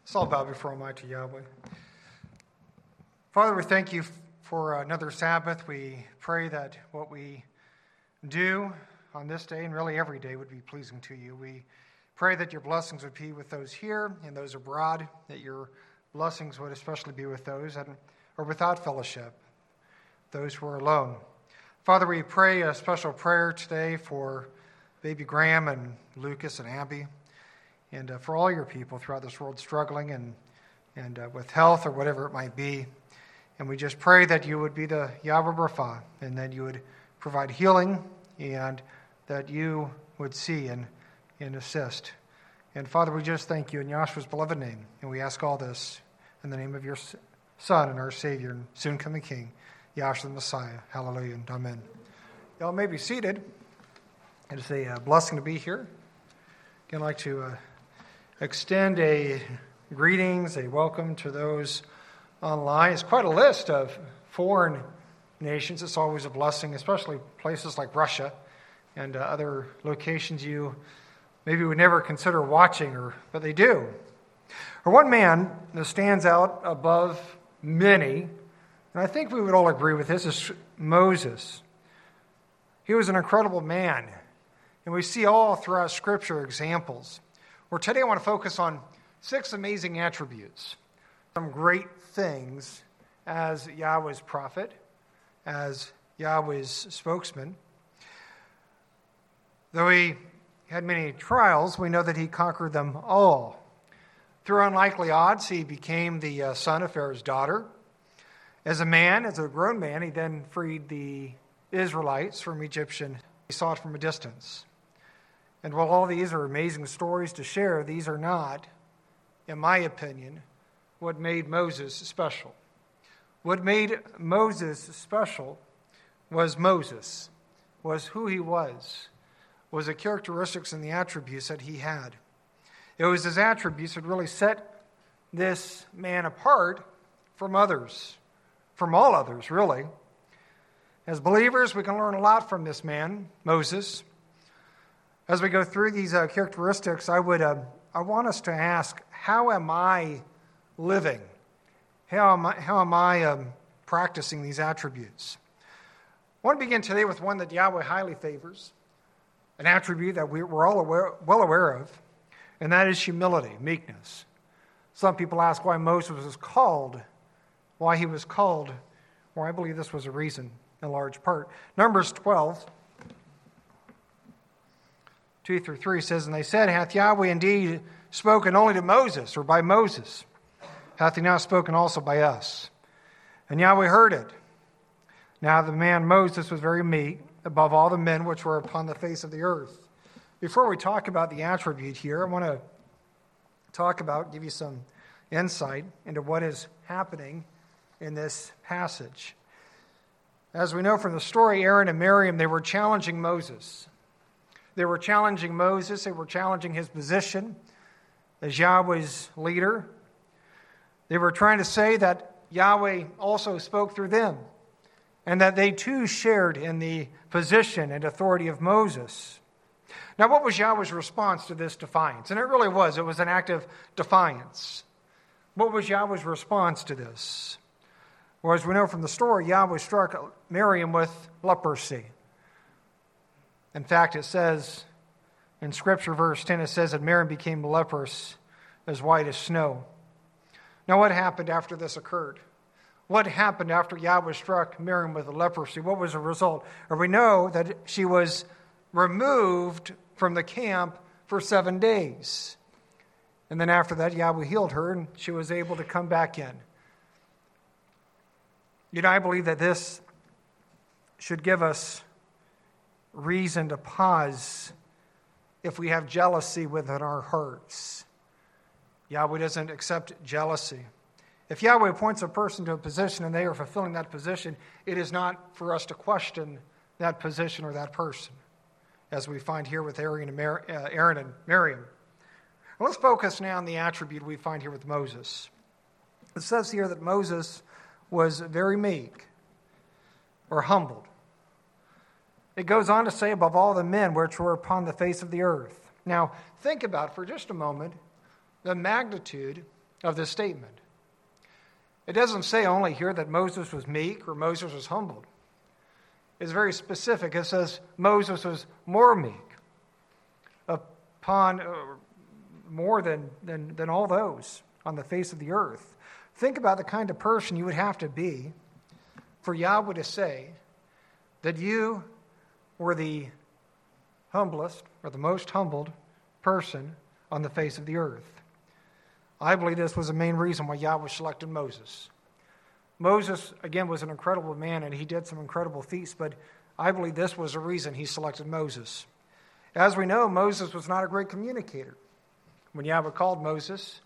Let's all bow before Almighty Yahweh. Father, we thank you for another Sabbath. We pray that what we do on this day and really every day would be pleasing to you. We pray that your blessings would be with those here and those abroad, that your blessings would especially be with those that are without fellowship, those who are alone. Father, we pray a special prayer today for baby Graham and Lucas and Abby, and for all your people throughout this world struggling and with health or whatever it might be. And we just pray that you would be the Yahweh Rapha, and that you would provide healing, and that you would see and assist. And Father, we just thank you in Yahshua's beloved name, and we ask all this in the name of your Son and our Savior and soon coming King, Yahshua the Messiah. Hallelujah and amen. Y'all may be seated. It is a blessing to be here. Again, I'd like to extend a greetings, a welcome to those online. It's quite a list of foreign nations. It's always a blessing, especially places like Russia and other locations you maybe would never consider watching, but they do. Or one man that stands out above many, and I think we would all agree with this, is Moses. He was an incredible man, and we see all throughout Scripture examples. Where today I want to focus on 6 amazing attributes, some great things as Yahweh's prophet, as Yahweh's spokesman. Though he had many trials, we know that he conquered them all. Through unlikely odds, he became the son of Pharaoh's daughter. As a grown man, he then freed the Israelites from Egyptian. He saw it from a distance. And while all these are amazing stories to share, these are not, in my opinion, what made Moses special. What made Moses special was who he was the characteristics and the attributes that he had. It was his attributes that really set this man apart from others, from all others, really. As believers, we can learn a lot from this man, Moses. As we go through these characteristics, I want us to ask, how am I living? How am I practicing these attributes? I want to begin today with one that Yahweh highly favors, an attribute that we're all well aware of, and that is humility, meekness. Some people ask why Moses was called, why he was called. Well, I believe this was a reason, in large part. Numbers 12. 2-3 says, "And they said, Hath Yahweh indeed spoken only to Moses, or by Moses? Hath he not spoken also by us? And Yahweh heard it. Now the man Moses was very meek, above all the men which were upon the face of the earth." Before we talk about the attribute here, I want to give you some insight into what is happening in this passage. As we know from the story, Aaron and Miriam, they were challenging Moses. They were challenging Moses. They were challenging his position as Yahweh's leader. They were trying to say that Yahweh also spoke through them, and that they too shared in the position and authority of Moses. Now, what was Yahweh's response to this defiance? And it really was. It was an act of defiance. What was Yahweh's response to this? Well, as we know from the story, Yahweh struck Miriam with leprosy. In fact, it says in Scripture, verse 10, it says that Miriam became leprous, as white as snow. Now, what happened after this occurred? What happened after Yahweh struck Miriam with leprosy? What was the result? Or we know that she was removed from the camp for 7 days. And then after that, Yahweh healed her, and she was able to come back in. I believe that this should give us reason to pause if we have jealousy within our hearts. Yahweh doesn't accept jealousy. If Yahweh appoints a person to a position and they are fulfilling that position, it is not for us to question that position or that person, as we find here with Aaron and Miriam. Well, let's focus now on the attribute we find here with Moses. It says here that Moses was very meek or humbled. It goes on to say, above all the men which were upon the face of the earth. Now, think about for just a moment the magnitude of this statement. It doesn't say only here that Moses was meek or Moses was humbled. It's very specific. It says Moses was more meek upon more than all those on the face of the earth. Think about the kind of person you would have to be for Yahweh to say that you were the humblest or the most humbled person on the face of the earth. I believe this was the main reason why Yahweh selected Moses. Moses, again, was an incredible man, and he did some incredible feats, but I believe this was the reason he selected Moses. As we know, Moses was not a great communicator. When Yahweh called Moses,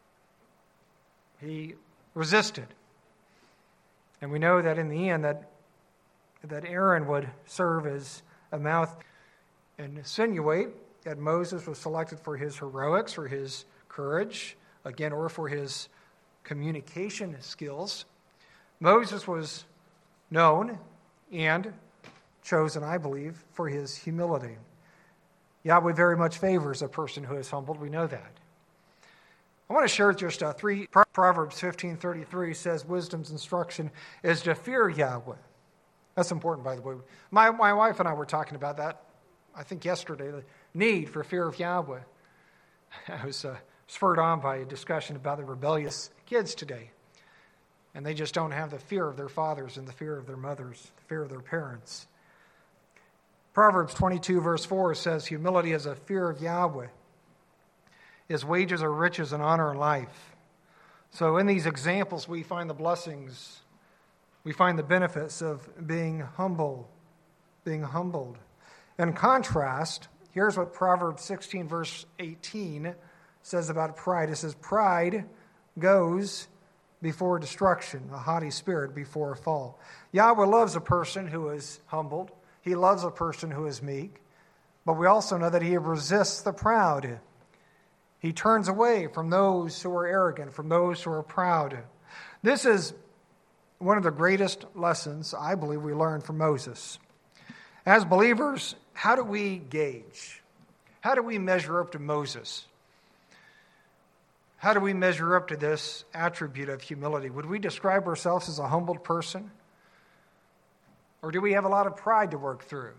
he resisted. And we know that in the end that Aaron would serve as a mouth and insinuate that Moses was selected for his heroics or his courage, again, or for his communication skills. Moses was known and chosen, I believe, for his humility. Yahweh very much favors a person who is humbled. We know that. I want to share just three. Proverbs 15:33 says wisdom's instruction is to fear Yahweh. That's important, by the way. My wife and I were talking about that, I think yesterday, the need for fear of Yahweh. I was spurred on by a discussion about the rebellious kids today. And they just don't have the fear of their fathers and the fear of their mothers, the fear of their parents. Proverbs 22, verse 4 says, humility is a fear of Yahweh. His wages are riches and honor and life. So in these examples, we find the blessings, we find the benefits of being humble, being humbled. In contrast, here's what Proverbs 16, verse 18 says about pride. It says, pride goes before destruction, a haughty spirit before a fall. Yahweh loves a person who is humbled. He loves a person who is meek. But we also know that he resists the proud. He turns away from those who are arrogant, from those who are proud. This is one of the greatest lessons I believe we learn from Moses. As believers, how do we gauge? How do we measure up to Moses? How do we measure up to this attribute of humility? Would we describe ourselves as a humbled person? Or do we have a lot of pride to work through?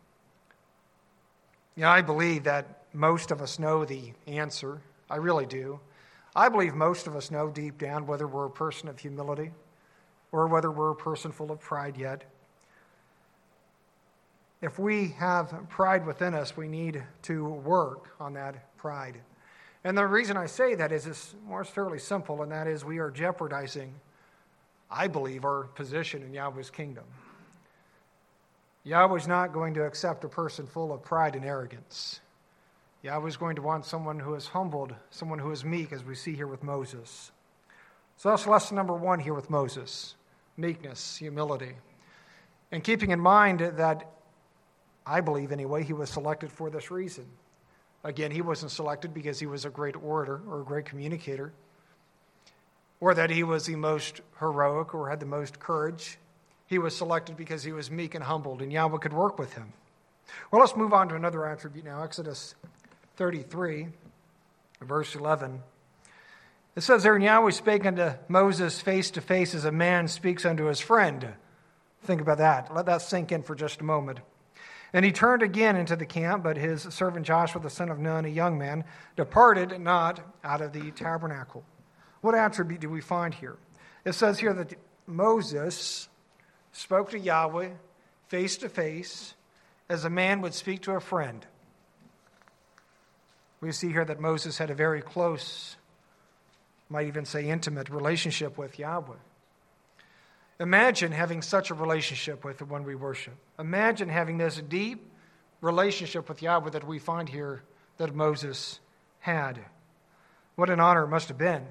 I believe that most of us know the answer. I really do. I believe most of us know deep down whether we're a person of humility or whether we're a person full of pride yet. If we have pride within us, we need to work on that pride. And the reason I say that is it's fairly simple, and that is we are jeopardizing, I believe, our position in Yahweh's kingdom. Yahweh's not going to accept a person full of pride and arrogance. Yahweh's going to want someone who is humbled, someone who is meek, as we see here with Moses. So that's lesson number one here with Moses, meekness, humility. And keeping in mind that, I believe anyway, he was selected for this reason. Again, he wasn't selected because he was a great orator or a great communicator, or that he was the most heroic or had the most courage. He was selected because he was meek and humbled, and Yahweh could work with him. Well, let's move on to another attribute now, Exodus 33, verse 11. It says there, and Yahweh spake unto Moses face to face as a man speaks unto his friend. Think about that. Let that sink in for just a moment. And he turned again into the camp, but his servant Joshua, the son of Nun, a young man, departed not out of the tabernacle. What attribute do we find here? It says here that Moses spoke to Yahweh face to face as a man would speak to a friend. We see here that Moses had a very close, might even say intimate, relationship with Yahweh. Imagine having such a relationship with the one we worship. Imagine having this deep relationship with Yahweh that we find here that Moses had. What an honor it must have been.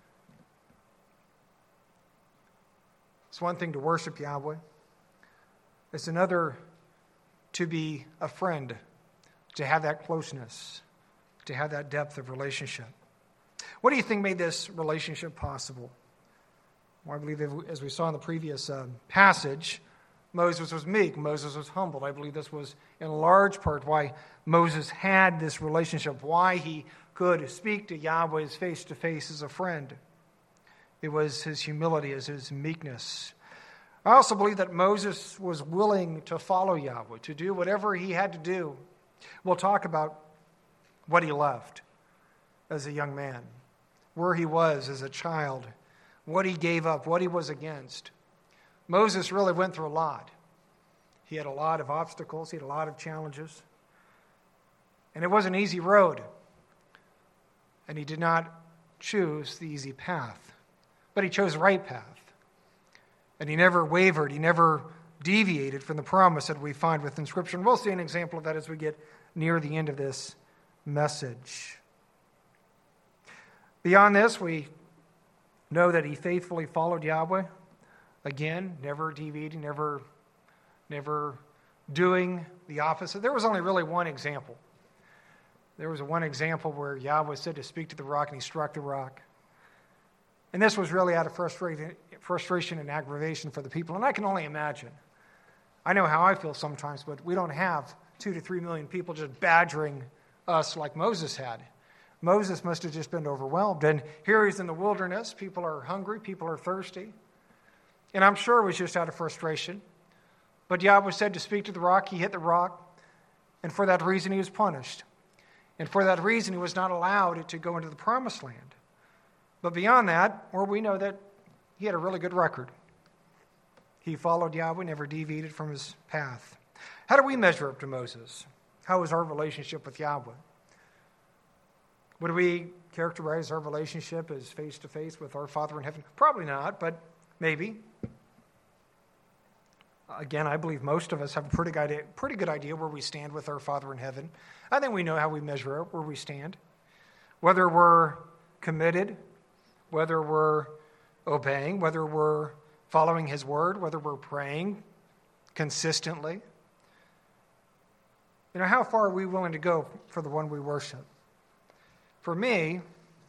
It's one thing to worship Yahweh. It's another to be a friend, to have that closeness, to have that depth of relationship. What do you think made this relationship possible? Well, I believe, as we saw in the previous passage, Moses was meek, Moses was humbled. I believe this was in large part why Moses had this relationship, why he could speak to Yahweh face to face as a friend. It was his humility, as his meekness. I also believe that Moses was willing to follow Yahweh, to do whatever he had to do. We'll talk about what he left as a young man, where he was as a child, what he gave up, what he was against. Moses really went through a lot. He had a lot of obstacles. He had a lot of challenges. And it was an easy road. And he did not choose the easy path. But he chose the right path. And he never wavered. He never deviated from the promise that we find within Scripture. And we'll see an example of that as we get near the end of this message. Beyond this, we know that he faithfully followed Yahweh. Again, never deviating, never doing the opposite. There was only really one example. There was one example where Yahweh said to speak to the rock, and he struck the rock. And this was really out of frustration and aggravation for the people. And I can only imagine. I know how I feel sometimes, but we don't have 2 to 3 million people just badgering us like Moses had. Moses must have just been overwhelmed. And here he's in the wilderness. People are hungry. People are thirsty. And I'm sure it was just out of frustration. But Yahweh said to speak to the rock. He hit the rock. And for that reason, he was punished. And for that reason, he was not allowed to go into the promised land. But beyond that, or we know that he had a really good record. He followed Yahweh, never deviated from his path. How do we measure up to Moses? How is our relationship with Yahweh? Would we characterize our relationship as face-to-face with our Father in heaven? Probably not, but maybe. Again, I believe most of us have a pretty good idea where we stand with our Father in heaven. I think we know how we measure up where we stand. Whether we're committed, whether we're obeying, whether we're following his word, whether we're praying consistently. You know, how far are we willing to go for the one we worship? For me,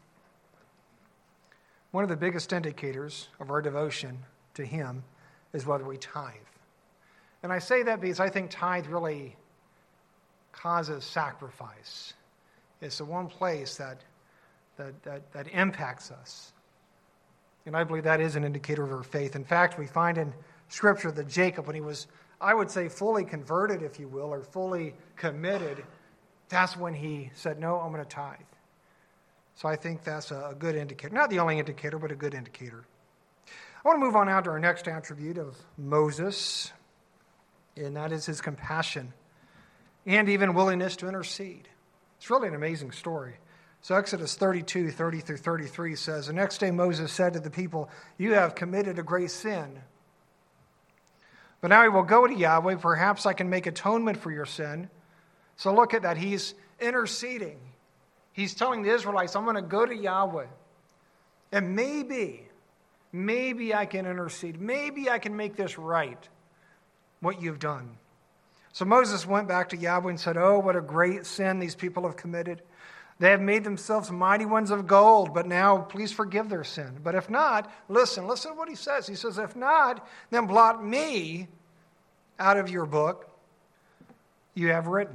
one of the biggest indicators of our devotion to him is whether we tithe. And I say that because I think tithe really causes sacrifice. It's the one place that impacts us. And I believe that is an indicator of our faith. In fact, we find in Scripture that Jacob, when he was, I would say, fully converted, if you will, or fully committed, that's when he said, no, I'm going to tithe. So I think that's a good indicator. Not the only indicator, but a good indicator. I want to move on now to our next attribute of Moses, and that is his compassion and even willingness to intercede. It's really an amazing story. So Exodus 32, 30 through 33 says, the next day Moses said to the people, you have committed a great sin. But now I will go to Yahweh. Perhaps I can make atonement for your sin. So look at that. He's interceding. He's telling the Israelites, I'm going to go to Yahweh. And maybe I can intercede. Maybe I can make this right, what you've done. So Moses went back to Yahweh and said, oh, what a great sin these people have committed. They have made themselves mighty ones of gold, but now please forgive their sin. But if not, listen to what he says. He says, if not, then blot me out of your book you have written.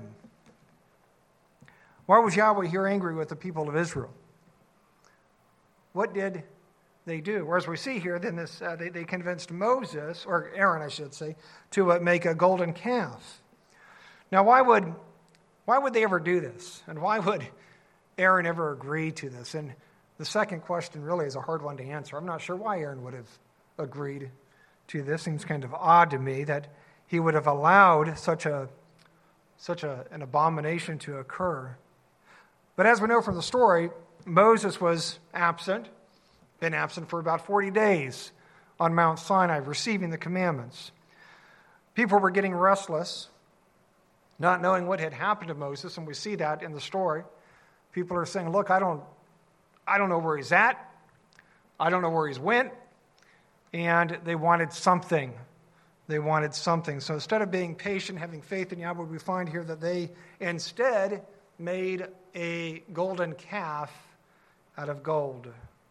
Why was Yahweh here angry with the people of Israel? What did they do? Or as we see here, then they convinced Moses, or Aaron I should say, to make a golden calf. Now why would they ever do this? And why would Aaron ever agree to this? And the second question really is a hard one to answer. I'm not sure why Aaron would have agreed to this. Seems kind of odd to me that he would have allowed such an abomination to occur. But as we know from the story, Moses was been absent for about 40 days on Mount Sinai, receiving the commandments. People were getting restless, not knowing what had happened to Moses, and we see that in the story. People are saying, look, I don't know where he's at. I don't know where he's went. And they wanted something. So instead of being patient, having faith in Yahweh, we find here that they instead made a golden calf out of gold.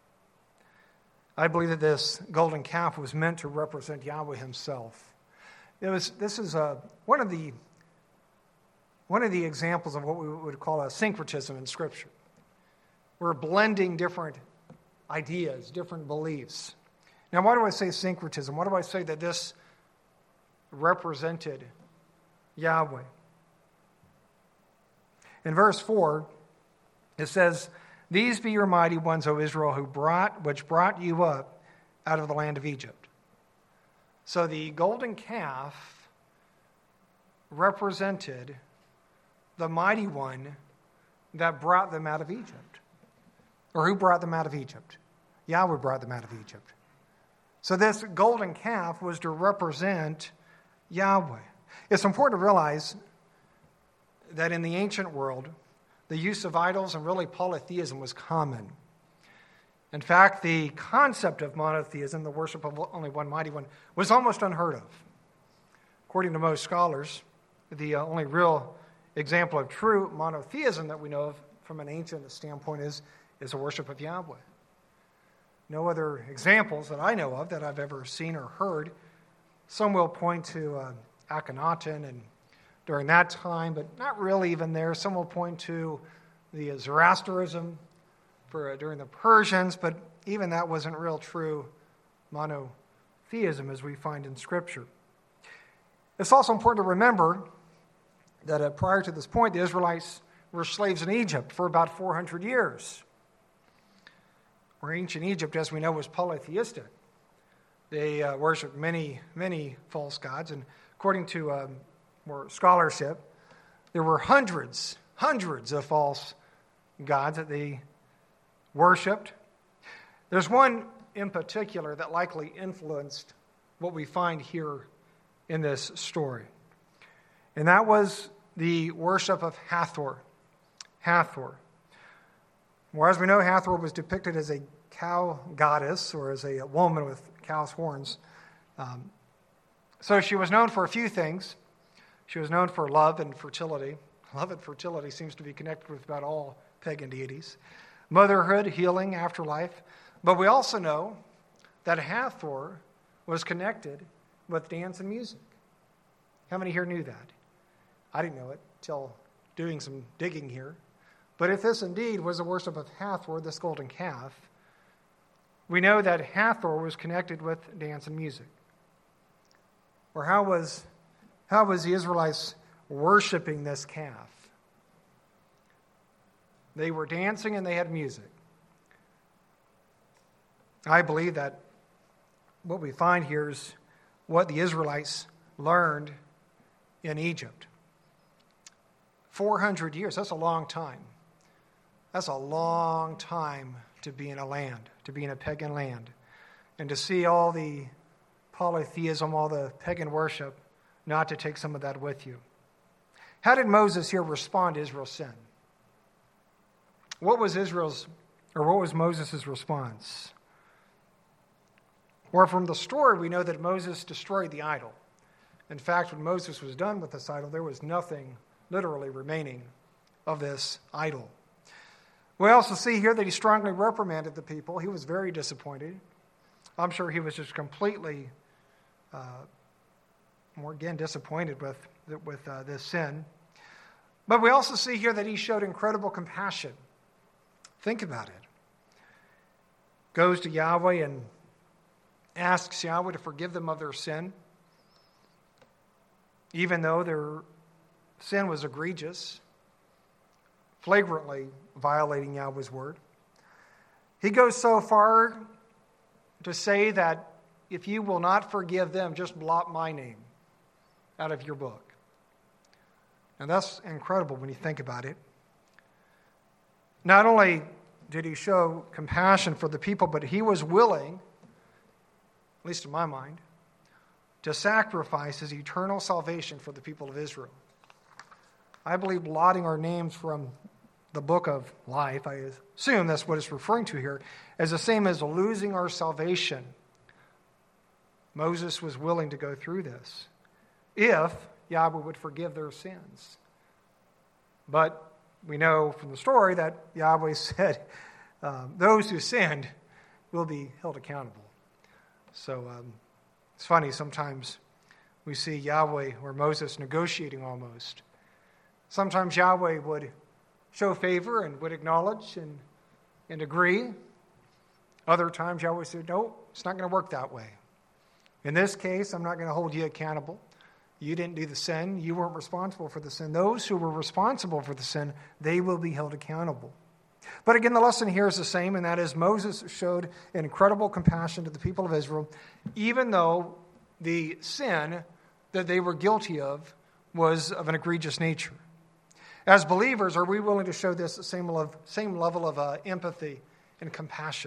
I believe that this golden calf was meant to represent Yahweh himself. This is one of the examples of what we would call a syncretism in Scripture. were blending different ideas, different beliefs. Now, why do I say syncretism? Why do I say that this represented Yahweh? In verse 4, it says, "These be your mighty ones, O Israel, which brought you up out of the land of Egypt." So the golden calf represented the mighty one that brought them out of Egypt. Or who brought them out of Egypt? Yahweh brought them out of Egypt. So this golden calf was to represent Yahweh. It's important to realize that in the ancient world, the use of idols and really polytheism was common. In fact, the concept of monotheism, the worship of only one mighty one, was almost unheard of. According to most scholars, the only real example of true monotheism that we know of from an ancient standpoint is the worship of Yahweh. No other examples that I know of that I've ever seen or heard. Some will point to Akhenaten and during that time, but not really even there. Some will point to the Zoroastrianism during the Persians, but even that wasn't real true monotheism as we find in Scripture. It's also important to remember that prior to this point, the Israelites were slaves in Egypt for about 400 years. Where ancient Egypt, as we know, was polytheistic. They worshipped many, many false gods, and according to more scholarship, there were hundreds of false gods that they worshipped. There's one in particular that likely influenced what we find here in this story, and that was the worship of Hathor. Hathor. Well, as we know, Hathor was depicted as a cow goddess or as a woman with cow's horns. So she was known for a few things. She was known for love and fertility. Love and fertility seems to be connected with about all pagan deities. Motherhood, healing, afterlife. But we also know that Hathor was connected with dance and music. How many here knew that? I didn't know it until doing some digging here. But if this indeed was the worship of Hathor, this golden calf, we know that Hathor was connected with dance and music. Or how was the Israelites worshiping this calf? They were dancing and they had music. I believe that what we find here is what the Israelites learned in Egypt. 400 years, that's a long time. That's a long time to be in a land, to be in a pagan land. And to see all the polytheism, all the pagan worship, not to take some of that with you. How did Moses here respond to Israel's sin? What was Moses' response? Well, from the story, we know that Moses destroyed the idol. In fact, when Moses was done with this idol, there was nothing literally remaining of this idol. We also see here that he strongly reprimanded the people. He was very disappointed. I'm sure he was just completely, disappointed with this sin. But we also see here that he showed incredible compassion. Think about it. Goes to Yahweh and asks Yahweh to forgive them of their sin, even though their sin was egregious, flagrantly violating Yahweh's word. He goes so far to say that if you will not forgive them, just blot my name out of your book. And that's incredible when you think about it. Not only did he show compassion for the people, but he was willing, at least in my mind, to sacrifice his eternal salvation for the people of Israel. I believe blotting our names from the book of life, I assume that's what it's referring to here, is the same as losing our salvation. Moses was willing to go through this if Yahweh would forgive their sins. But we know from the story that Yahweh said those who sinned will be held accountable. So it's funny, sometimes we see Yahweh or Moses negotiating almost. Sometimes Yahweh would show favor and would acknowledge, and and agree. Other times Yahweh said, no, it's not going to work that way. In this case, I'm not going to hold you accountable. You didn't do the sin. You weren't responsible for the sin. Those who were responsible for the sin, they will be held accountable. But again, the lesson here is the same, and that is Moses showed incredible compassion to the people of Israel, even though the sin that they were guilty of was of an egregious nature. As believers, are we willing to show this same level of empathy and compassion?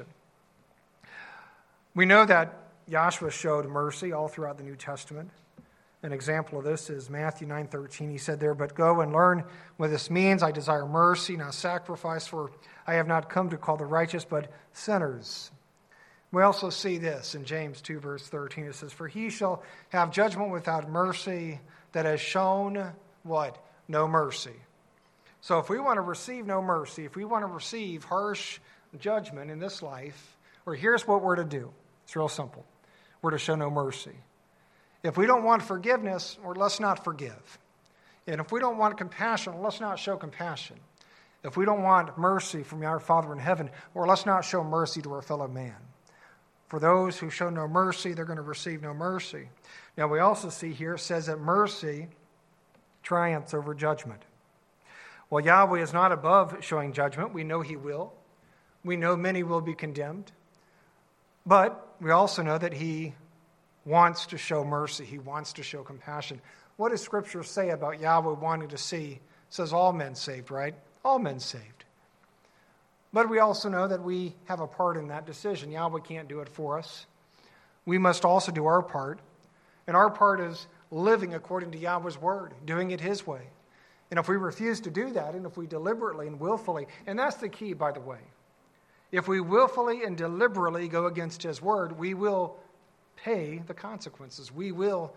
We know that Yahshua showed mercy all throughout the New Testament. An example of this is Matthew 9:13. He said there, "But go and learn what this means. I desire mercy, not sacrifice, for I have not come to call the righteous, but sinners." We also see this in James 2, verse 13. It says, "For he shall have judgment without mercy that has shown," what? No mercy. So if we want to receive no mercy, if we want to receive harsh judgment in this life, or here's what we're to do. It's real simple. We're to show no mercy. If we don't want forgiveness, or let's not forgive. And if we don't want compassion, let's not show compassion. If we don't want mercy from our Father in heaven, or let's not show mercy to our fellow man. For those who show no mercy, they're going to receive no mercy. Now we also see here, it says that mercy triumphs over judgment. Well, Yahweh is not above showing judgment. We know he will. We know many will be condemned. But we also know that he wants to show mercy. He wants to show compassion. What does Scripture say about Yahweh wanting to see? It says all men saved, right? All men saved. But we also know that we have a part in that decision. Yahweh can't do it for us. We must also do our part. And our part is living according to Yahweh's word, doing it his way. And if we refuse to do that, and if we deliberately and willfully, and that's the key, by the way, if we willfully and deliberately go against his word, we will pay the consequences. We will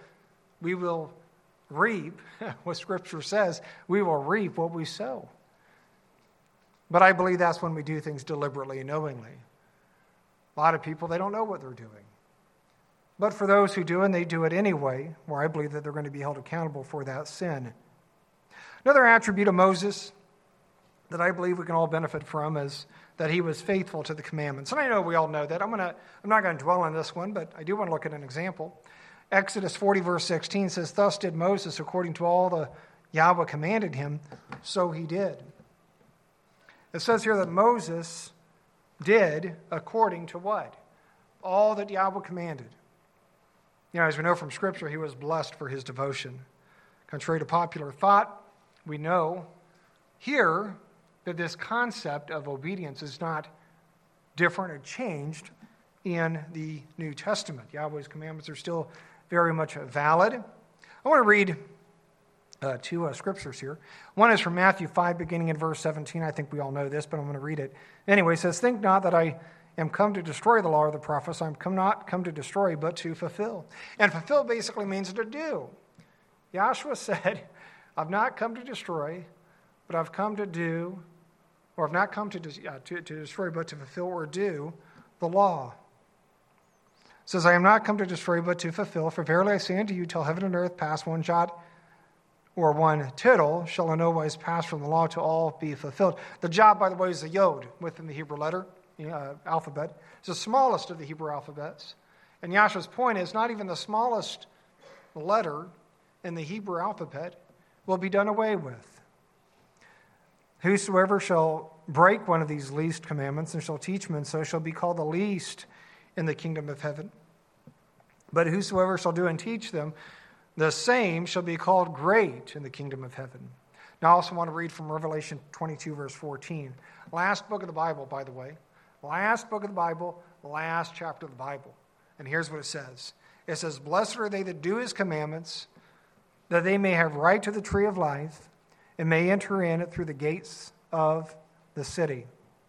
reap what Scripture says. We will reap what we sow. But I believe that's when we do things deliberately and knowingly. A lot of people, they don't know what they're doing. But for those who do, and they do it anyway, where I believe that they're going to be held accountable for that sin. Another attribute of Moses that I believe we can all benefit from is that he was faithful to the commandments. And I know we all know that. I'm not going to dwell on this one, but I do want to look at an example. Exodus 40, verse 16 says, "Thus did Moses according to all the Yahweh commanded him, so he did." It says here that Moses did according to what? All that Yahweh commanded. You know, as we know from Scripture, he was blessed for his devotion. Contrary to popular thought, we know here that this concept of obedience is not different or changed in the New Testament. Yahweh's commandments are still very much valid. I want to read two scriptures here. One is from Matthew 5, beginning in verse 17. I think we all know this, but I'm going to read it. Anyway, it says, "Think not that I am come to destroy the law or the prophets. I am not come to destroy, but to fulfill." And fulfill basically means to do. Yahshua said, "I've not come to destroy, but I've come to do," or "I've not come to destroy, but to fulfill or do the law." It says, "I am not come to destroy, but to fulfill. For verily I say unto you, till heaven and earth pass, one jot or one tittle shall in no wise pass from the law to all be fulfilled." The jot, by the way, is the yod within the Hebrew alphabet. It's the smallest of the Hebrew alphabets. And Yahshua's point is not even the smallest letter in the Hebrew alphabet will be done away with. "Whosoever shall break one of these least commandments and shall teach men so shall be called the least in the kingdom of heaven. But whosoever shall do and teach them, the same shall be called great in the kingdom of heaven." Now I also want to read from Revelation 22, verse 14. Last book of the Bible, by the way. Last book of the Bible, last chapter of the Bible. And here's what it says. It says, "Blessed are they that do his commandments, that they may have right to the tree of life, and may enter in it through the gates of the city."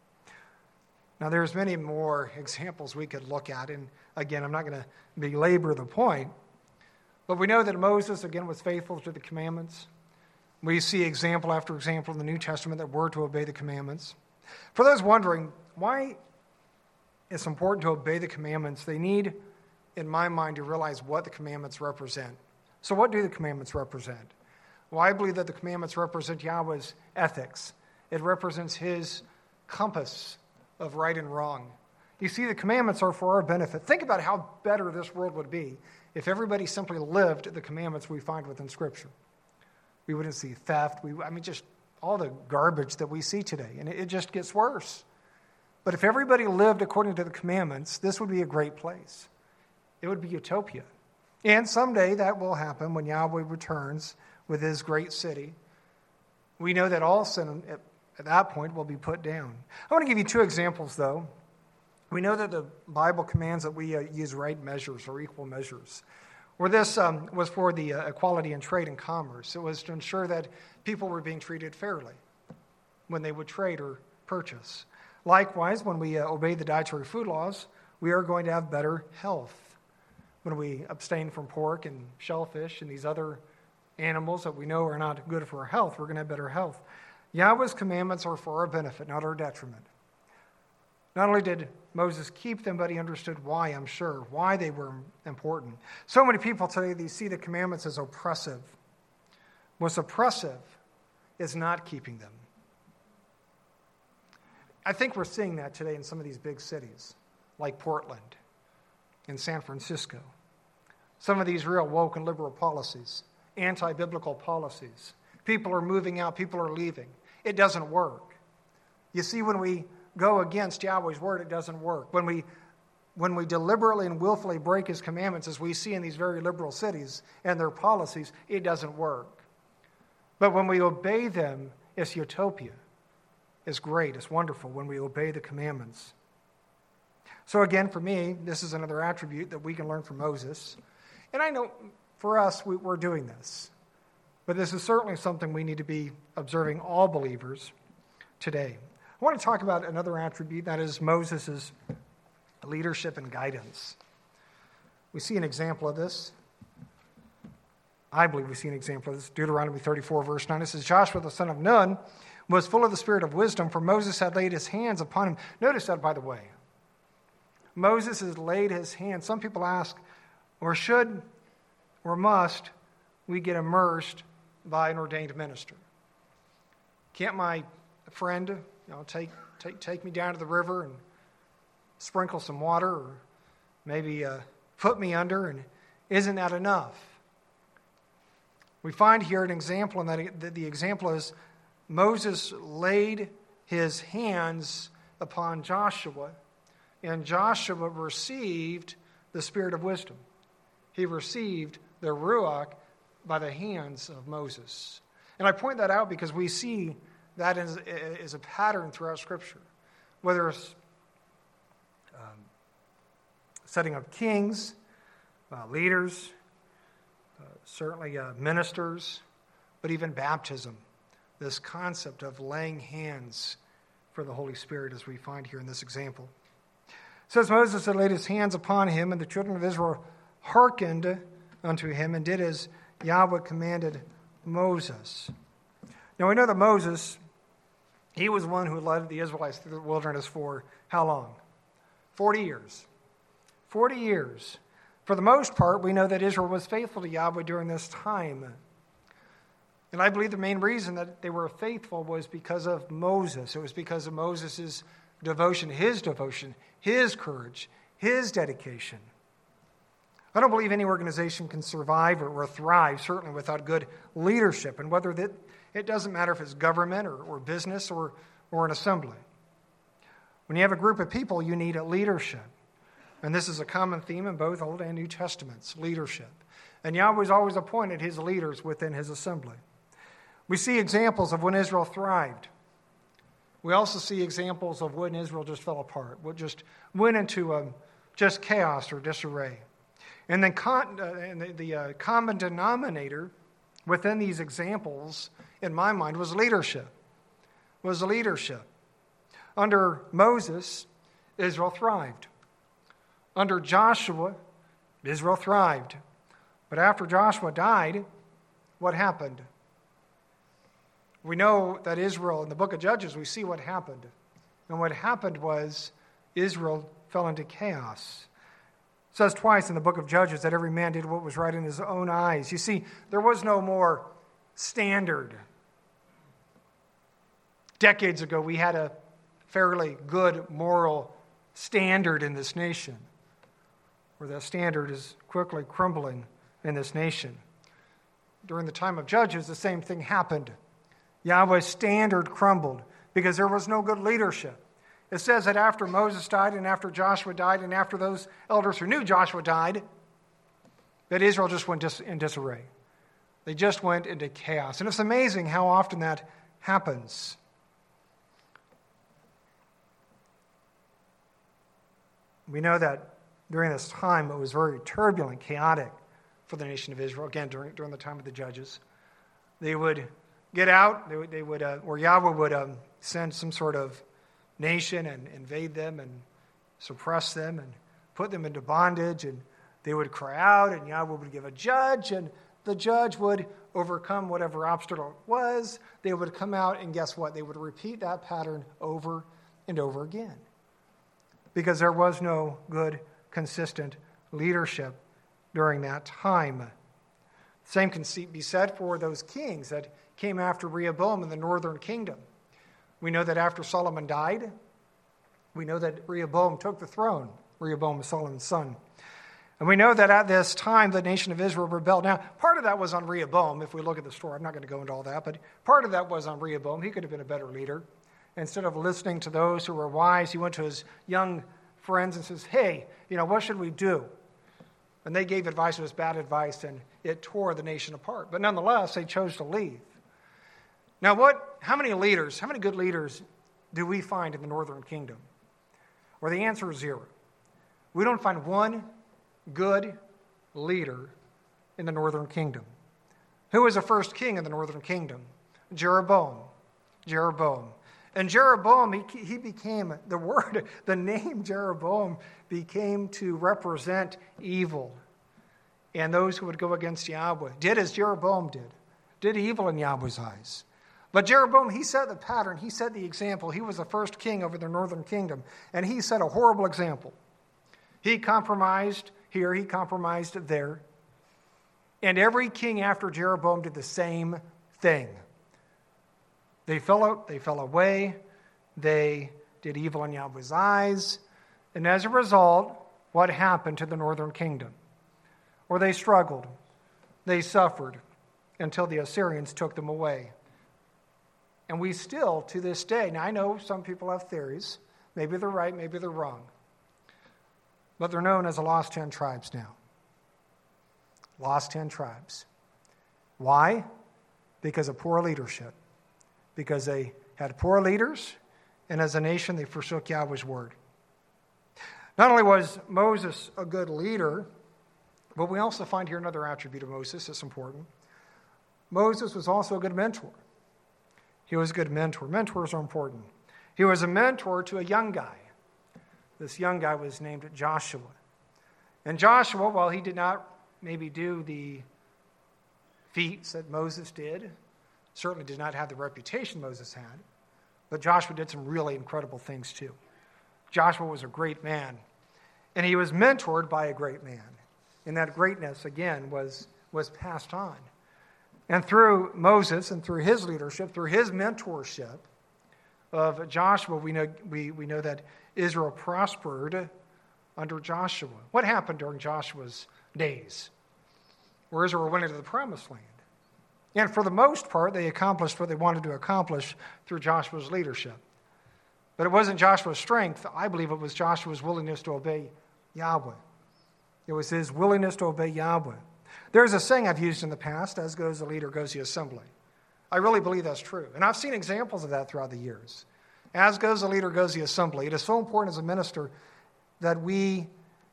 Now, there's many more examples we could look at, and again, I'm not going to belabor the point, but we know that Moses, again, was faithful to the commandments. We see example after example in the New Testament that we're to obey the commandments. For those wondering why it's important to obey the commandments, they need, in my mind, to realize what the commandments represent. So what do the commandments represent? Well, I believe that the commandments represent Yahweh's ethics. It represents his compass of right and wrong. You see, the commandments are for our benefit. Think about how better this world would be if everybody simply lived the commandments we find within Scripture. We wouldn't see theft. Just all the garbage that we see today. And it just gets worse. But if everybody lived according to the commandments, this would be a great place. It would be utopia. And someday that will happen when Yahweh returns with his great city. We know that all sin at that point will be put down. I want to give you two examples, though. We know that the Bible commands that we use right measures or equal measures. Where this was for the equality in trade and commerce. It was to ensure that people were being treated fairly when they would trade or purchase. Likewise, when we obey the dietary food laws, we are going to have better health. When we abstain from pork and shellfish and these other animals that we know are not good for our health, we're going to have better health. Yahweh's commandments are for our benefit, not our detriment. Not only did Moses keep them, but he understood why, I'm sure, why they were important. So many people today, they see the commandments as oppressive. What's oppressive is not keeping them. I think we're seeing that today in some of these big cities, like Portland and San Francisco. Some of these real woke and liberal policies, anti-biblical policies. People are moving out, people are leaving. It doesn't work. You see, when we go against Yahweh's word, it doesn't work. When we deliberately and willfully break his commandments, as we see in these very liberal cities and their policies, it doesn't work. But when we obey them, it's utopia. It's great. It's wonderful when we obey the commandments. So again, for me, this is another attribute that we can learn from Moses. And I know for us, we're doing this. But this is certainly something we need to be observing, all believers, today. I want to talk about another attribute, that is Moses' leadership and guidance. We see an example of this. I believe we see an example of this. Deuteronomy 34, verse 9. It says, Joshua the son of Nun was full of the spirit of wisdom, for Moses had laid his hands upon him. Notice that, by the way. Moses has laid his hands. Some people ask, or should or must we get immersed by an ordained minister? Can't my friend take me down to the river and sprinkle some water, or maybe put me under, and isn't that enough? We find here an example, and the example is Moses laid his hands upon Joshua, and Joshua received the spirit of wisdom. He received the Ruach by the hands of Moses. And I point that out because we see that is a pattern throughout Scripture, whether it's setting up kings, leaders, certainly ministers, but even baptism, this concept of laying hands for the Holy Spirit, as we find here in this example. It says, Moses had laid his hands upon him, and the children of Israel hearkened unto him and did as Yahweh commanded Moses. Now we know that Moses, he was one who led the Israelites through the wilderness for how long? 40 years. 40 years. For the most part, we know that Israel was faithful to Yahweh during this time. And I believe the main reason that they were faithful was because of Moses. It was because of Moses' devotion, his courage, his dedication. I don't believe any organization can survive or thrive, certainly without good leadership. And whether that, it doesn't matter if it's government or business or an assembly. When you have a group of people, you need a leadership. And this is a common theme in both Old and New Testaments, leadership. And Yahweh's always appointed his leaders within his assembly. We see examples of when Israel thrived. We also see examples of when Israel just fell apart, just went into just chaos or disarray. And then the common denominator within these examples, in my mind, was leadership. Under Moses, Israel thrived. Under Joshua, Israel thrived. But after Joshua died, what happened? We know that Israel, in the book of Judges, we see what happened. And what happened was Israel fell into chaos. It says twice in the book of Judges that every man did what was right in his own eyes. You see, there was no more standard. Decades ago, we had a fairly good moral standard in this nation, where that standard is quickly crumbling in this nation. During the time of Judges, the same thing happened. Yahweh's standard crumbled because there was no good leadership. It says that after Moses died and after Joshua died and after those elders who knew Joshua died, that Israel just went in disarray. They just went into chaos. And it's amazing how often that happens. We know that during this time it was very turbulent, chaotic for the nation of Israel. Again, during the time of the Judges. They would get out, or Yahweh would send some sort of nation and invade them and suppress them and put them into bondage, and they would cry out, and Yahweh would give a judge, and the judge would overcome whatever obstacle it was. They would come out, and guess what? They would repeat that pattern over and over again because there was no good, consistent leadership during that time. Same can be said for those kings that came after Rehoboam in the northern kingdom. We know that after Solomon died, we know that Rehoboam took the throne. Rehoboam was Solomon's son. And we know that at this time, the nation of Israel rebelled. Now, part of that was on Rehoboam, if we look at the story. I'm not going to go into all that, but part of that was on Rehoboam. He could have been a better leader. Instead of listening to those who were wise, he went to his young friends and says, hey, what should we do? And they gave advice. It was bad advice, and it tore the nation apart. But nonetheless, they chose to leave. Now, how many good leaders do we find in the northern kingdom? Well, the answer is 0. We don't find one good leader in the northern kingdom. Who was the first king in the northern kingdom? Jeroboam. And Jeroboam, he became, the name Jeroboam became to represent evil. And those who would go against Yahweh did as Jeroboam did evil in Yahweh's eyes. But Jeroboam, he set the pattern, he set the example. He was the first king over the northern kingdom, and he set a horrible example. He compromised here, he compromised there. And every king after Jeroboam did the same thing. They fell away, they did evil in Yahweh's eyes, and as a result, what happened to the northern kingdom? Or they struggled, they suffered, until the Assyrians took them away. And we still, to this day, now I know some people have theories. Maybe they're right, maybe they're wrong. But they're known as the Lost 10 Tribes now. Lost 10 Tribes. Why? Because of poor leadership. Because they had poor leaders, and as a nation, they forsook Yahweh's word. Not only was Moses a good leader, but we also find here another attribute of Moses that's important. Moses was also a good mentor. He was a good mentor. Mentors are important. He was a mentor to a young guy. This young guy was named Joshua. And Joshua, while he did not maybe do the feats that Moses did, certainly did not have the reputation Moses had, but Joshua did some really incredible things too. Joshua was a great man, and he was mentored by a great man. And that greatness, again, was passed on. And through Moses and through his leadership, through his mentorship of Joshua, we know that Israel prospered under Joshua. What happened during Joshua's days? Where Israel went into the promised land. And for the most part, they accomplished what they wanted to accomplish through Joshua's leadership. But it wasn't Joshua's strength. I believe it was Joshua's willingness to obey Yahweh. It was his willingness to obey Yahweh. There's a saying I've used in the past, as goes the leader, goes the assembly. I really believe that's true. And I've seen examples of that throughout the years. As goes the leader, goes the assembly. It is so important as a minister that we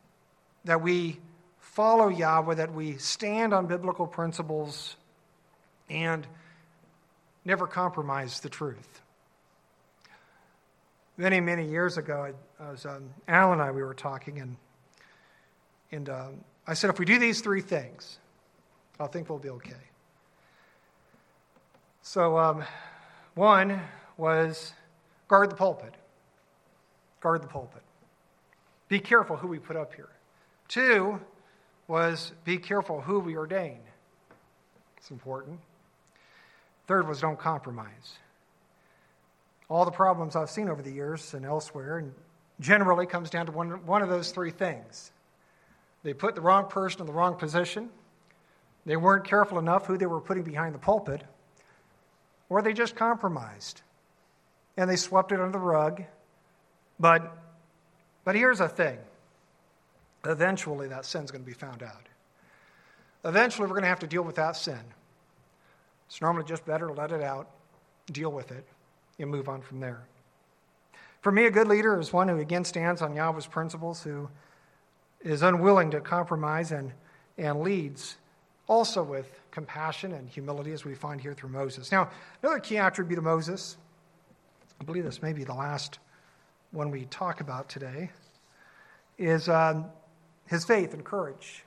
follow Yahweh, that we stand on biblical principles and never compromise the truth. Many, many years ago, Alan and I, we were talking, and I said, if we do these 3 things, I think we'll be okay. So one was guard the pulpit. Guard the pulpit. Be careful who we put up here. 2 was be careful who we ordain. It's important. 3rd was don't compromise. all the problems I've seen over the years and elsewhere, and generally comes down to one of those three things. They put the wrong person in the wrong position, they weren't careful enough who they were putting behind the pulpit, or they just compromised, and they swept it under the rug. But here's the thing. Eventually that sin's going to be found out. Eventually we're going to have to deal with that sin. It's normally just better to let it out, deal with it, and move on from there. For me, a good leader is one who again stands on Yahweh's principles, who is unwilling to compromise and leads also with compassion and humility, as we find here through Moses. Now, another key attribute of Moses, I believe this may be the last one we talk about today, is his faith and courage.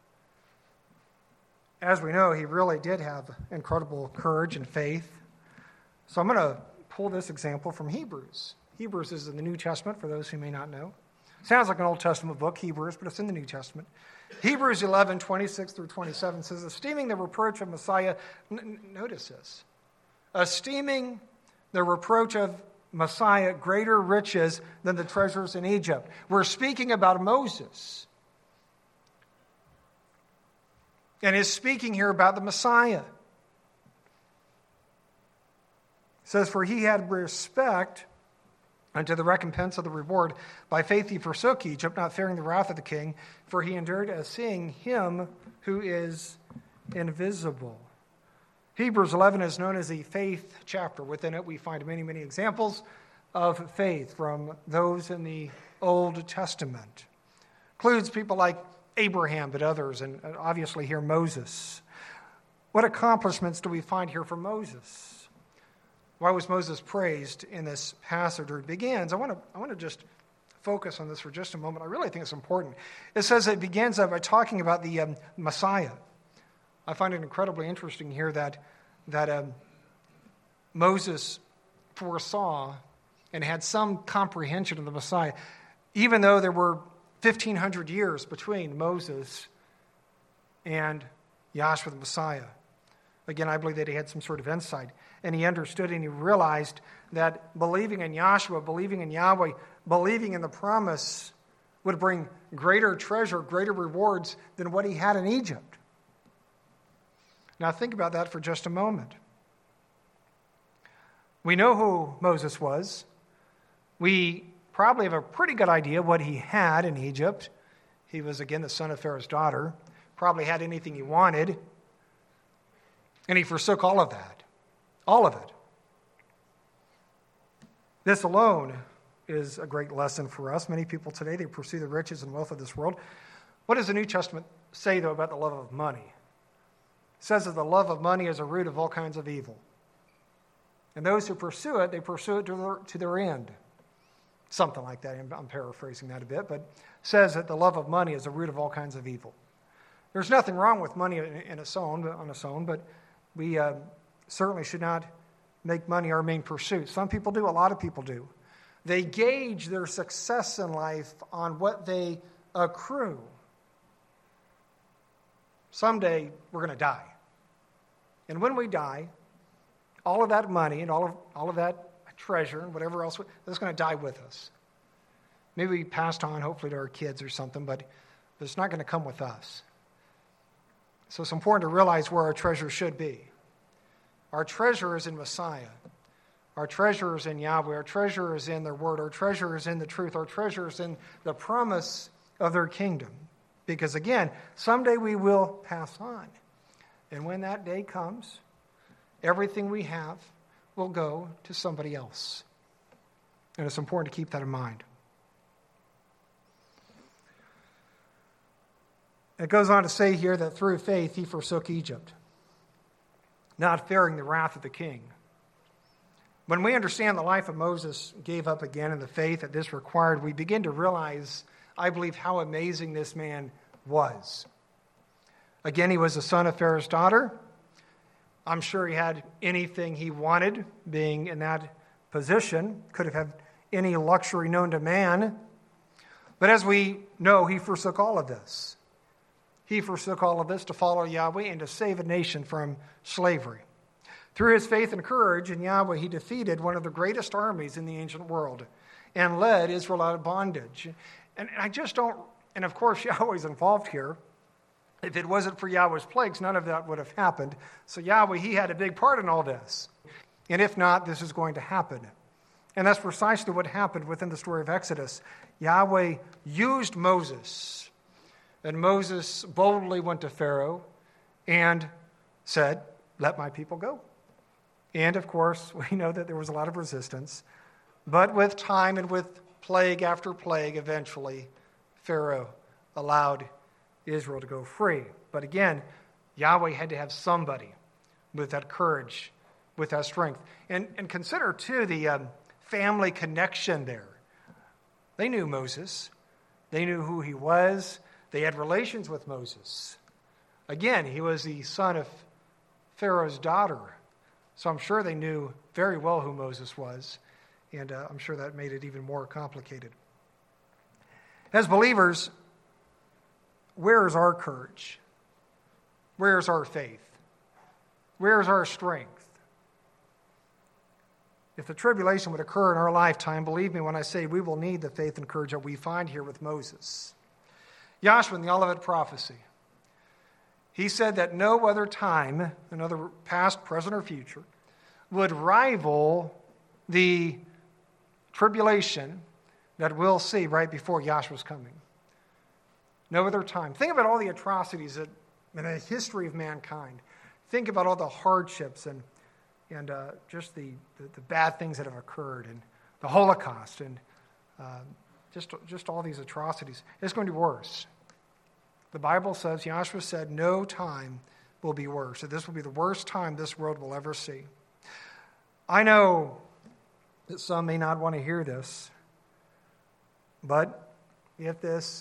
As we know, he really did have incredible courage and faith. So I'm going to pull this example from Hebrews. Hebrews is in the New Testament, for those who may not know. Sounds like an Old Testament book, Hebrews, but it's in the New Testament. Hebrews 11, 26 through 27 says, esteeming the reproach of Messiah, notice this, esteeming the reproach of Messiah greater riches than the treasures in Egypt. We're speaking about Moses. And is speaking here about the Messiah. It says, for he had respect unto the recompense of the reward. By faith he forsook Egypt, not fearing the wrath of the king, for he endured as seeing him who is invisible. Hebrews 11 is known as the faith chapter. Within it we find many, many examples of faith from those in the Old Testament. Includes people like Abraham, but others, and obviously here Moses. What accomplishments do we find here for Moses? Why was Moses praised in this passage? Or it begins. I want to just focus on this for just a moment. I really think it's important. It says it begins by talking about the Messiah. I find it incredibly interesting here that Moses foresaw and had some comprehension of the Messiah, even though there were 1,500 years between Moses and Yahshua the Messiah. Again, I believe that he had some sort of insight, and he understood and he realized that believing in Yahshua, believing in Yahweh, believing in the promise would bring greater treasure, greater rewards than what he had in Egypt. Now think about that for just a moment. We know who Moses was. We probably have a pretty good idea what he had in Egypt. He was, again, the son of Pharaoh's daughter. Probably had anything he wanted. And he forsook all of that. All of it. This alone is a great lesson for us. Many people today, they pursue the riches and wealth of this world. What does the New Testament say, though, about the love of money? It says that the love of money is a root of all kinds of evil. And those who pursue it, they pursue it to their end. Something like that. I'm paraphrasing that a bit, but it says that the love of money is a root of all kinds of evil. There's nothing wrong with money on its own, but we certainly should not make money our main pursuit. Some people do, a lot of people do. They gauge their success in life on what they accrue. Someday we're going to die. And when we die, all of that money and all of that treasure and whatever else, that's going to die with us. Maybe we passed on, hopefully, to our kids or something, but it's not going to come with us. So it's important to realize where our treasure should be. Our treasure is in Messiah. Our treasure is in Yahweh. Our treasure is in their word. Our treasure is in the truth. Our treasure is in the promise of their kingdom. Because again, someday we will pass on. And when that day comes, everything we have will go to somebody else. And it's important to keep that in mind. It goes on to say here that through faith he forsook Egypt, not fearing the wrath of the king. When we understand the life of Moses gave up again in the faith that this required, we begin to realize, I believe, how amazing this man was. Again, he was the son of Pharaoh's daughter. I'm sure he had anything he wanted, being in that position. Could have had any luxury known to man. But as we know, he forsook all of this. He forsook all of this to follow Yahweh and to save a nation from slavery. Through his faith and courage in Yahweh, he defeated one of the greatest armies in the ancient world and led Israel out of bondage. And I just don't, and of course Yahweh's involved here. If it wasn't for Yahweh's plagues, none of that would have happened. So Yahweh, he had a big part in all this. And if not, this is going to happen. And that's precisely what happened within the story of Exodus. Yahweh used Moses, and Moses boldly went to Pharaoh and said, "Let my people go." And, of course, we know that there was a lot of resistance. But with time and with plague after plague, eventually, Pharaoh allowed Israel to go free. But again, Yahweh had to have somebody with that courage, with that strength. And consider, too, the family connection there. They knew Moses. They knew who he was. They had relations with Moses. Again, he was the son of Pharaoh's daughter. So I'm sure they knew very well who Moses was, and I'm sure that made it even more complicated. As believers, where is our courage? Where is our faith? Where is our strength? If the tribulation would occur in our lifetime, believe me when I say we will need the faith and courage that we find here with Moses. Joshua in the Olivet prophecy, he said that no other time, another past, present, or future, would rival the tribulation that we'll see right before Joshua's coming. No other time. Think about all the atrocities in the history of mankind. Think about all the hardships and just the bad things that have occurred, and the Holocaust, and just all these atrocities. It's going to be worse. The Bible says, Joshua said, no time will be worse. So this will be the worst time this world will ever see. I know that some may not want to hear this, but if this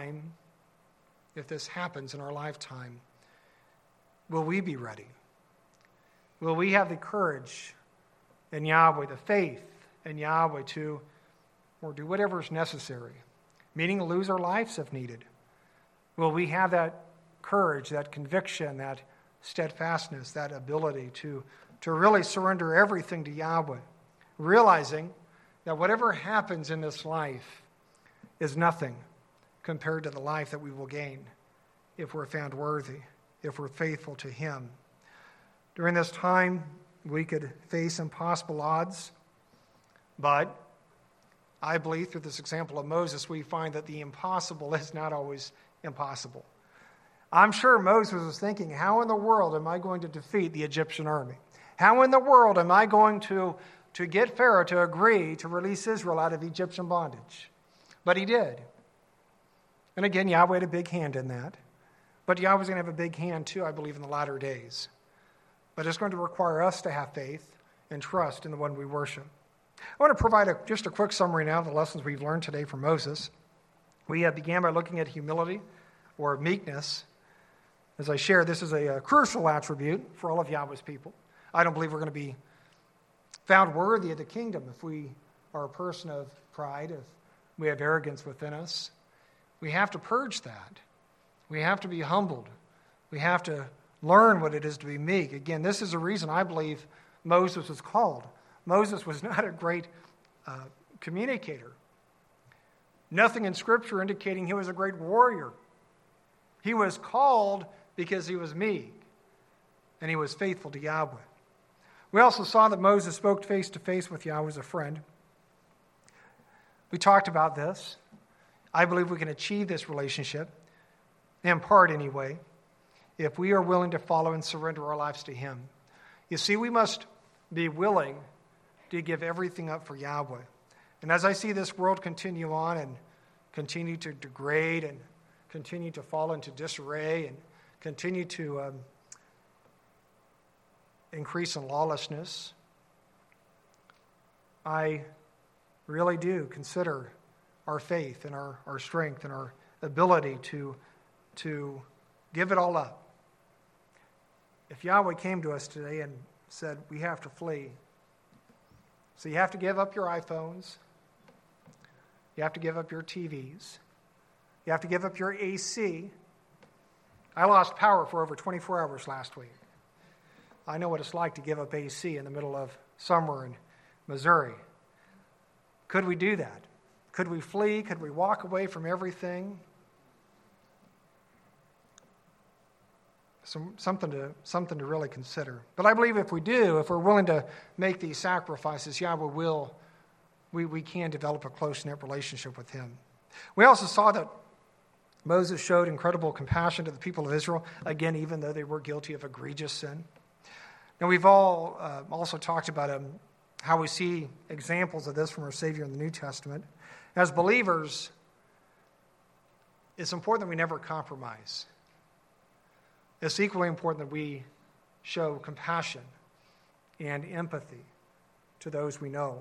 happens in our lifetime, will we be ready? Will we have the courage in Yahweh, the faith in Yahweh to or do whatever is necessary, meaning lose our lives if needed? Will we have that courage, that conviction, that steadfastness, that ability to really surrender everything to Yahweh, realizing that whatever happens in this life is nothing compared to the life that we will gain if we're found worthy, if we're faithful to Him. During this time, we could face impossible odds, but I believe through this example of Moses, we find that the impossible is not always impossible. I'm sure Moses was thinking, how in the world am I going to defeat the Egyptian army? How in the world am I going to get Pharaoh to agree to release Israel out of Egyptian bondage? But he did. And again, Yahweh had a big hand in that. But Yahweh's going to have a big hand too, I believe, in the latter days. But it's going to require us to have faith and trust in the one we worship. I want to provide just a quick summary now of the lessons we've learned today from Moses. We began by looking at humility or meekness. As I shared, this is a crucial attribute for all of Yahweh's people. I don't believe we're going to be found worthy of the kingdom if we are a person of pride, if we have arrogance within us. We have to purge that. We have to be humbled. We have to learn what it is to be meek. Again, this is a reason I believe Moses was called. Moses was not a great communicator. Nothing in Scripture indicating he was a great warrior. He was called because he was meek, and he was faithful to Yahweh. We also saw that Moses spoke face to face with Yahweh as a friend. We talked about this. I believe we can achieve this relationship, in part anyway, if we are willing to follow and surrender our lives to Him. You see, we must be willing to give everything up for Yahweh. And as I see this world continue on and continue to degrade and continue to fall into disarray and continue to increase in lawlessness, I really do consider our faith and our strength and our ability to give it all up. If Yahweh came to us today and said, we have to flee, so you have to give up your iPhones, you have to give up your TVs, you have to give up your AC. I lost power for over 24 hours last week. I know what it's like to give up AC in the middle of summer in Missouri. Could we do that? Could we flee? Could we walk away from everything? Something to really consider. But I believe if we do, if we're willing to make these sacrifices, Yahweh we can develop a close-knit relationship with him. We also saw that Moses showed incredible compassion to the people of Israel, again, even though they were guilty of egregious sin. Now, we've all also talked about how we see examples of this from our Savior in the New Testament. As believers, it's important that we never compromise. It's equally important that we show compassion and empathy to those we know.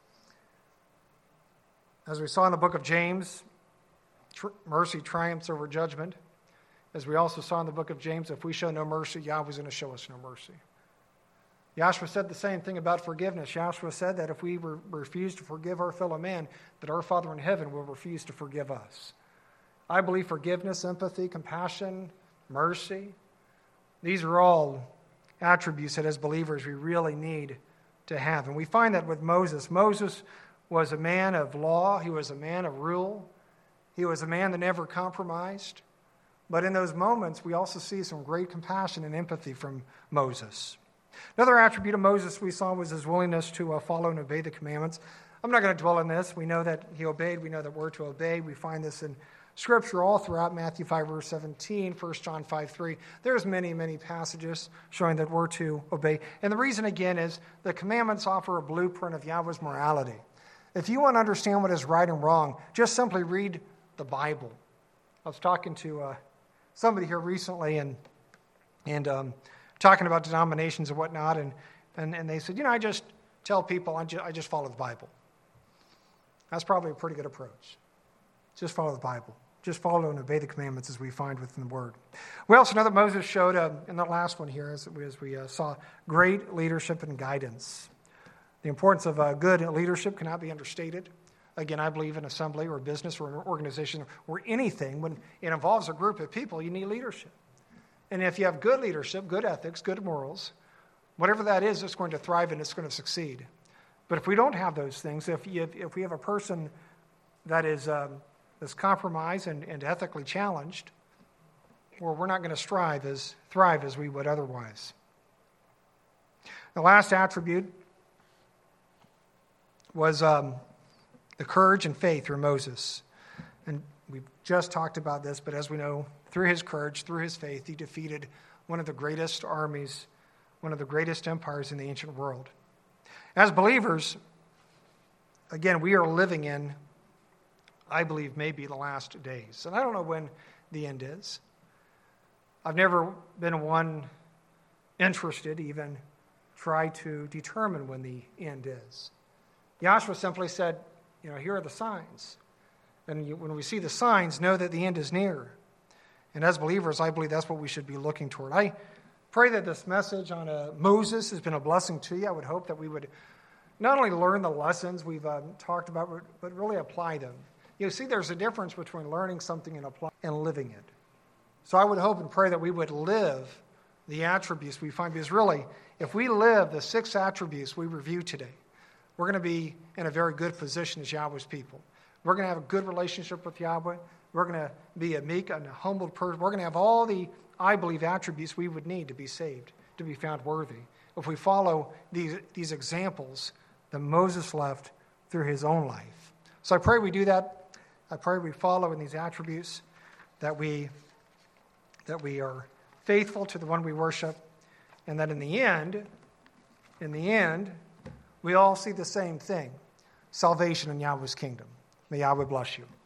As we saw in the book of James, mercy triumphs over judgment. As we also saw in the book of James, if we show no mercy, Yahweh's going to show us no mercy. Yahshua said the same thing about forgiveness. Yahshua said that if we refuse to forgive our fellow man, that our Father in heaven will refuse to forgive us. I believe forgiveness, empathy, compassion, mercy, these are all attributes that as believers we really need to have. And we find that with Moses. Moses was a man of law. He was a man of rule. He was a man that never compromised. But in those moments, we also see some great compassion and empathy from Moses. Another attribute of Moses we saw was his willingness to follow and obey the commandments. I'm not going to dwell on this. We know that he obeyed. We know that we're to obey. We find this in Scripture all throughout Matthew 5, verse 17, 1 John 5, 3. There's many, many passages showing that we're to obey. And the reason, again, is the commandments offer a blueprint of Yahweh's morality. If you want to understand what is right and wrong, just simply read the Bible. I was talking to somebody here recently and talking about denominations and whatnot, and they said, I just tell people I just follow the Bible. That's probably a pretty good approach. Just follow the Bible. Just follow and obey the commandments as we find within the Word. We also know that Moses showed, in the last one here, as we saw, great leadership and guidance. The importance of good leadership cannot be understated. Again, I believe in assembly or business or an organization or anything, when it involves a group of people, you need leadership. And if you have good leadership, good ethics, good morals, whatever that is, it's going to thrive and it's going to succeed. But if we don't have those things, if we have a person that is compromised and ethically challenged, well, we're not going to thrive as we would otherwise. The last attribute was the courage and faith through Moses. And we've just talked about this, but as we know, through his courage, through his faith, he defeated one of the greatest armies, one of the greatest empires in the ancient world. As believers, again, we are living in, I believe, maybe the last days. And I don't know when the end is. I've never been one interested, even try to determine when the end is. Yahshua simply said, here are the signs. And when we see the signs, know that the end is near. And as believers, I believe that's what we should be looking toward. I pray that this message on Moses has been a blessing to you. I would hope that we would not only learn the lessons we've talked about, but really apply them. You see, there's a difference between learning something and living it. So I would hope and pray that we would live the attributes we find. Because really, if we live the 6 attributes we review today, we're going to be in a very good position as Yahweh's people. We're going to have a good relationship with Yahweh. We're going to be a meek and a humbled person. We're going to have all the, I believe, attributes we would need to be saved, to be found worthy, if we follow these examples that Moses left through his own life. So I pray we do that. I pray we follow in these attributes, that we are faithful to the one we worship, and that in the end, we all see the same thing, salvation in Yahweh's kingdom. May Yahweh bless you.